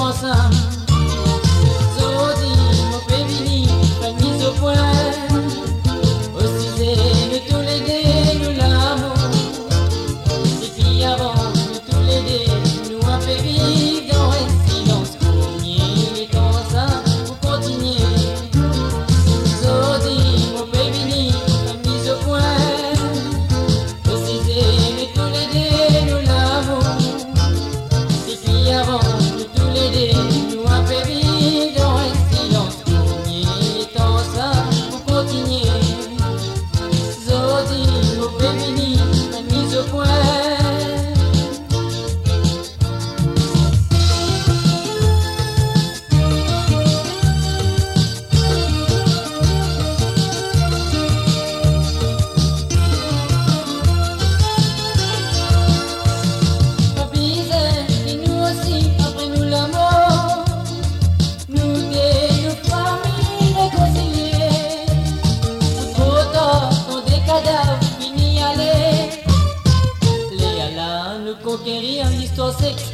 ensemble. Zodi, mon pévini, pas mise au point. Aussi c'est tous les dés, nous l'amour. Et puis avant, nous tous les dés, nous a fait vivre dans un silence cournier. Les temps ensemble pour continuer. Zodi, mon pévini, pas mise au point. Aussi c'est tous les dés, nous l'amour. Et puis avant, nous tous les dés, nous a fait vivre dans un silence cournier. Les temps ensemble pour continuer. Zodi, mon pévini, pas mise au point. Conquérir l'histoire sexy.